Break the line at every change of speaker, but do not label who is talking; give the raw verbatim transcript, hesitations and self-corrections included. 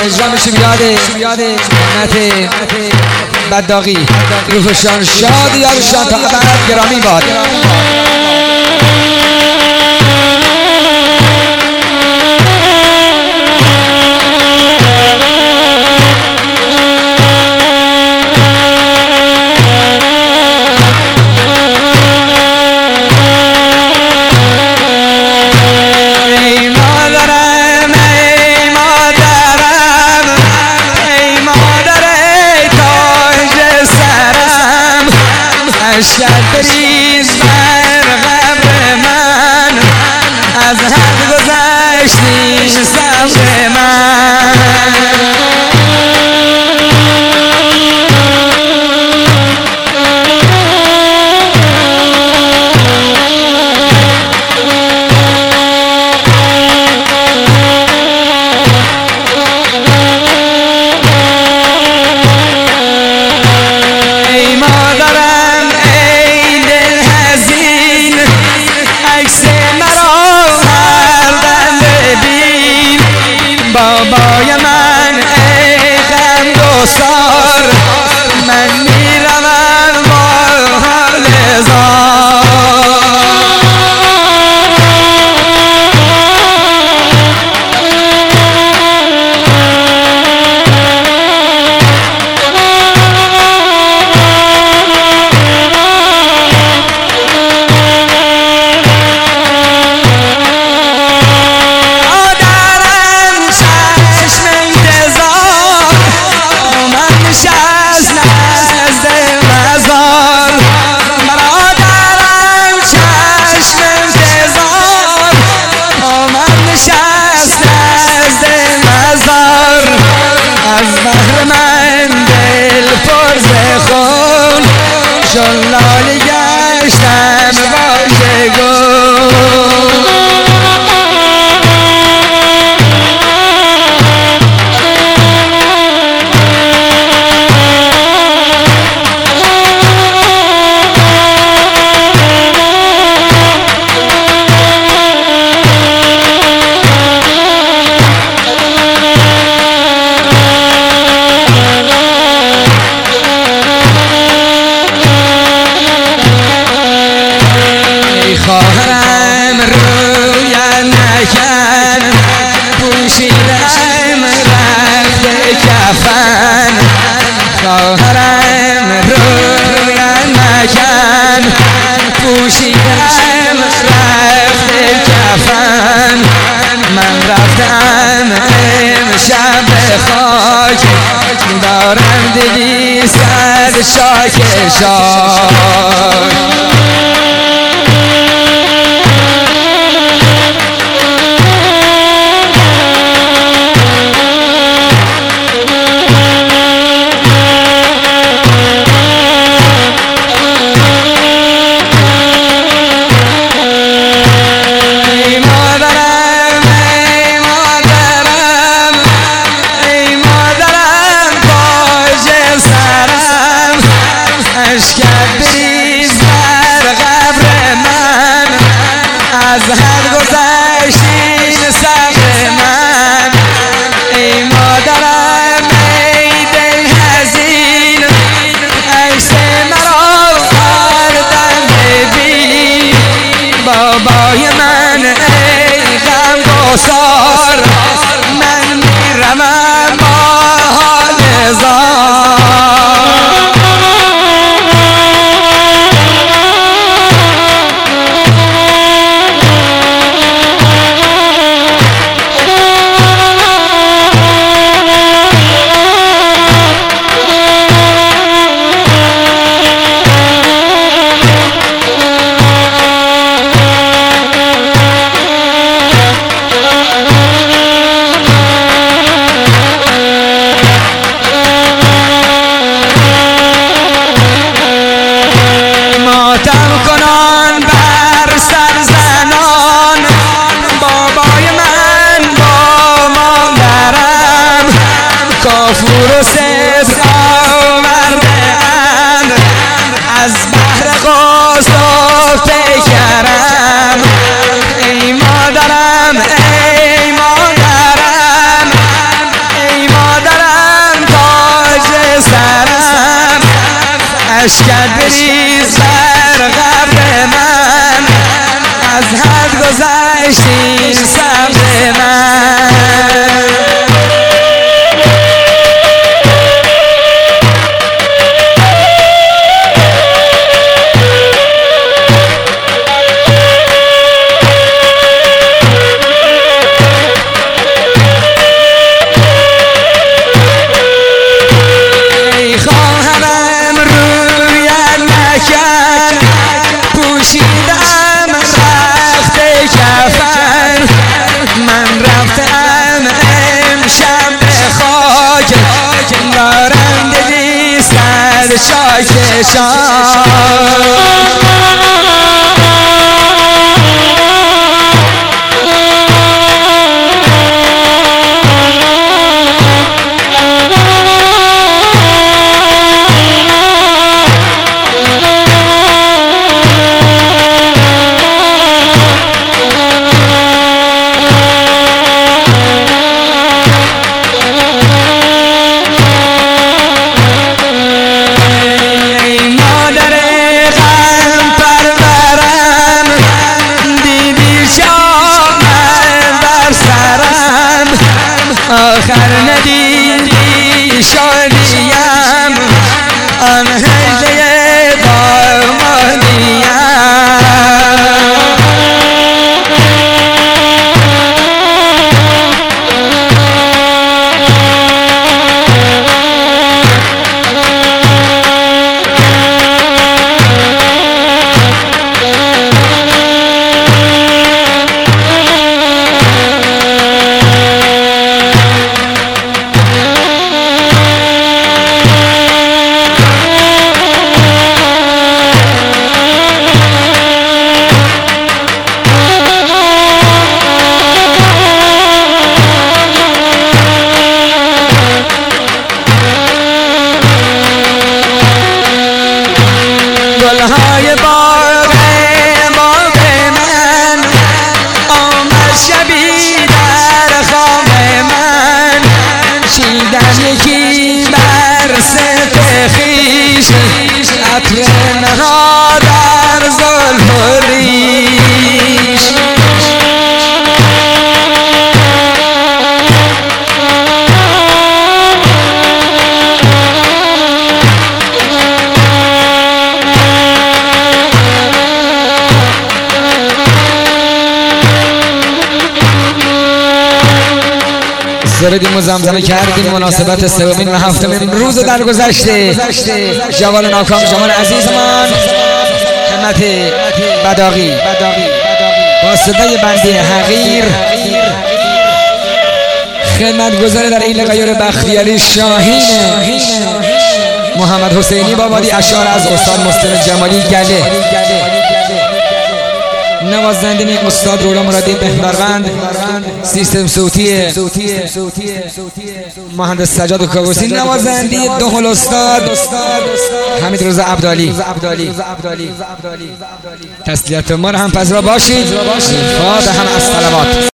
اجرا میشه بیاد محمد بداغی روحشان شاد یادشان تا ابد گرامی باد.
اشکت بریز بر قبر من، از حد گذشتی صبر من. بابای من ای غم گسار، من میروم با حال زار. شلاله گشتم واژگون. خواهرم روی نکن، پوشیدم رخت کفن. خواهرم روی نکن، پوشیدم رخت کفن. من رفتم امشب به خاک، دارم دویست شاک شاک. اشکت بریز اشکت بریز بر قبر من از حد گذشتی صبر من پوشیدم رخت کفن من رفتم امشب به خاک دارم دلی سر چاکشان آخر ندیدی شادیم آن هجده دامادیم گلهای باغ باغ من آمد شبی در خواب من چیدم یکی بر سر خویش عطر نهاد در زلف و ریش
سردیم و زمزمه کردیم مناسبت سومین و هفتمین روز در گذشته جوان ناکام جوان عزیزمان همت بداغی با صدای بندی حقیر خدمت گذاره در این لقایور بختیاری شاهین محمد حسینی بابادی اشعار از استاد مسلم جمالی گله نوازندگی استاد رولا مرادی بهبروند سیستم صوتی مهندس سجاد کاووسی نوازندگی دهل استاد حمید رضا عبدالی تسلیت ما را هم پذیرا باشید فاتح هم از صلوات